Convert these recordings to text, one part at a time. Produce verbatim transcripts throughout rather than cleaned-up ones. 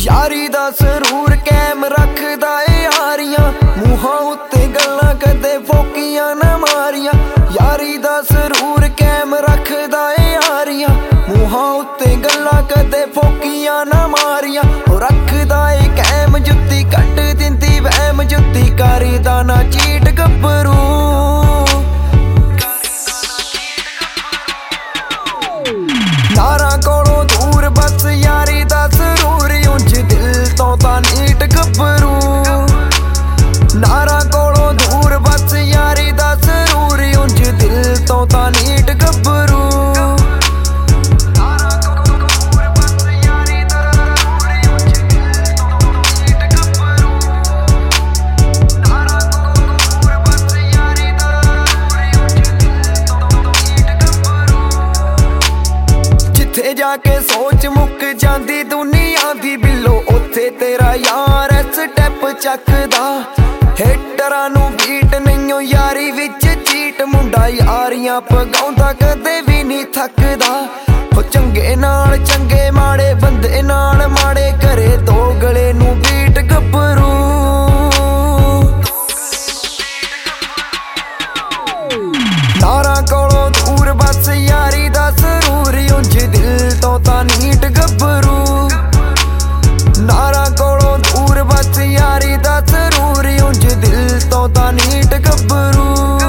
यारी दा सरूर कैम रखदा ए यारियां, मूहां उत्ते गल्लां कदे फोकियां ना मारियां। यारी दा सरूर कैम रखदा ए यारियां, मूहां उत्ते गल्लां कदे फोकियां ना मारियां। ओ रखदा ए कैम जुत्ती कट दिंदी वहम जुत्ती, करदा ना चीट गब्बरू। यारां कोलों दूर बस यारी दा सरूर, उंज दिल तो तां नीट गब्बरू। नारां कोलों दूर बस यारी दा सरूर, उंज दिल तो तां नीट गब्बरू। जिथे जाके सोच मुक जांदी दुनिया दी बिलो, उत्थे तेरा यार स्टैप चकदा। हेटरां नूं बीट नहीं यारी विच चीट, मुंडा यारियां पगाउंदा कदे भी नहीं थकदा। हो चंगे नाल चंगे माड़े बंदे नाल माड़े, करे दो गले नूं बीट गब्बरू। नारां कोलों दूर बस यारी दा सरूर, उंज दिल तो तां नीट गब्बरू। नारां कोलों दूर बस यारी दा सरूर, उंज दिल तो तां नीट गब्बरू।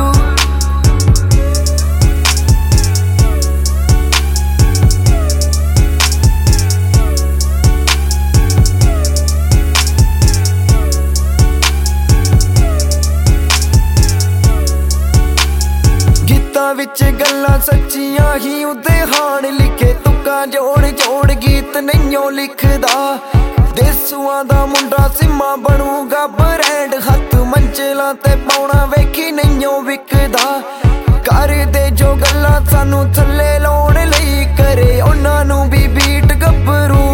गीतां विच गल्लां सच्चियां ही उदे हाण लिखे, तुक्कां जोड़ जोड़ गीत नहियों लिखदा। देसूआं दा मुंडा सिम्मा बनूगा ब्रैंड, हत्थ मंजिलां ते पाउणा वेखी नहियों विकदा। कर दे जो गल्लां सानू थल्ले लाउण लई, करे उन्हां नूं भी बीट गब्बरू।